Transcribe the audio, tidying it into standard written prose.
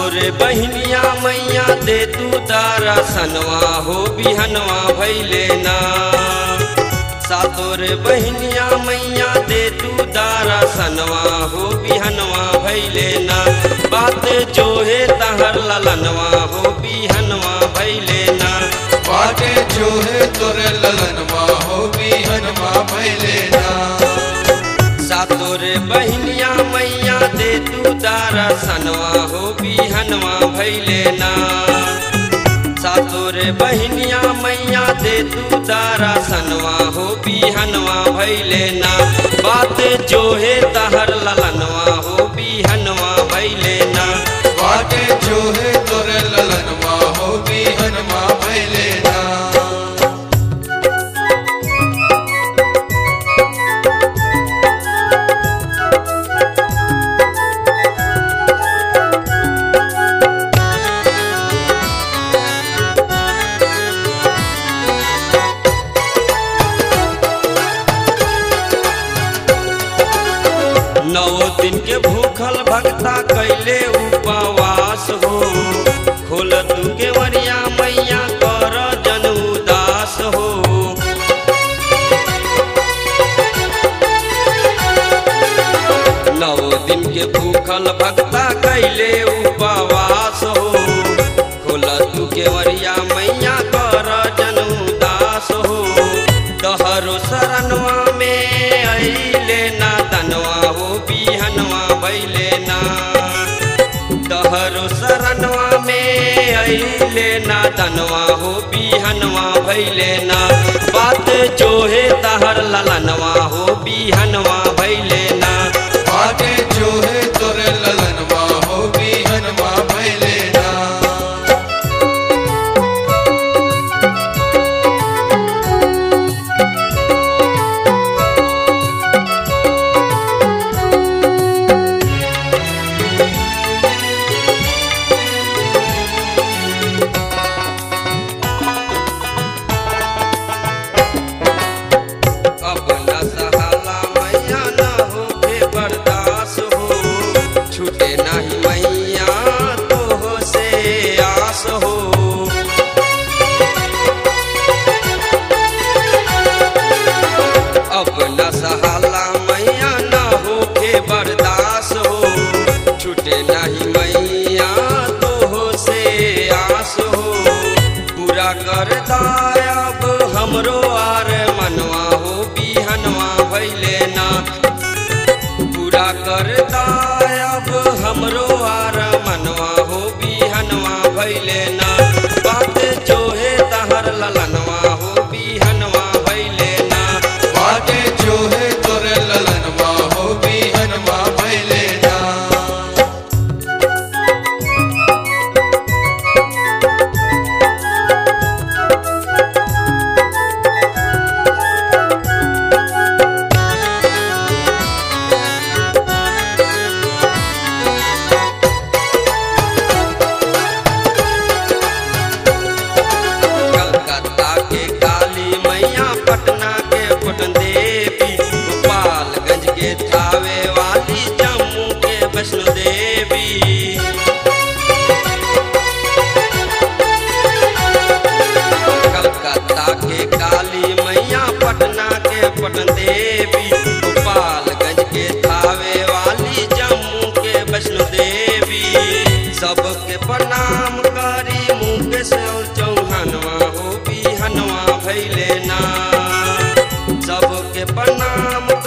तोरे बहनिया मैया दे तू तारा सनवा हो बिहनवा भैले ना। सातोरे बहनिया मैया दे तू तारा सनवा हो बिहनवा भैले ना। बात जो है तहर ललनवा हो बिहनवा भैले ना। बात जो है तोरे ललनवा हो बिहनवा भैले ना। सातोरे बहनिया मैया दे तू तारा सनवा हो बिहनवा भैले ना। सातोरे बहनिया मैया दे तू तारा सनवा हो बिहनवा भैले ना। बात जो है तहर ललनवा हो बिहनवा भैले ना। बात जो है तोरे ललनवा हो बिहनवा भैले ना। नौ दिन के भूखल भक्ता कैले उपवास हो। खोल तू के वरिया मैया कर जन उदास हो। नौ दिन के भूखल भक्ता कैले उपवास हो। खोल तू के वरिया मैया कर जन उदास हो। तहरो शरणवा में अइले ना तनवा हो बिहनवा भैले ना। तहरो शरणवा में अइले ना तनवा हो बिहनवा भैले ना। बात जो है तहर ललनवा हो बिहनवा भैले ना। बात जो है तोरे ललनवा हो बिहनवा भैले ना। छूटे नहीं मैया तो से आस हो। अब न सहाला मैया न हो के बर्दाश्त हो। छूटे नहीं मैया तो से आस हो। पूरा कर दायब हमरो आर मनवा हो बिहनवा भैले ना। पूरा कर दायब हमरो आर मनवा हो बिहनवा भैले ना। बात जो है तहर ललनवा हो बिहनवा भैले ना। बात जो है तोरे ललनवा हो बिहनवा भैले ना। कलकत्ता के काली मैया, पटना के पटन देवी, गोपालगंज के थावे वाली, जम्मू के वैष्णो देवी। कलकत्ता के काली मैया, पटना के पटन देवी, गोपालगंज के थावे वाली, जम्मू के वैष्णो देवी। सबके प्रणाम करी मुकेश और चौहानवा हो बिहनवा भैले ना। सबके प्रणाम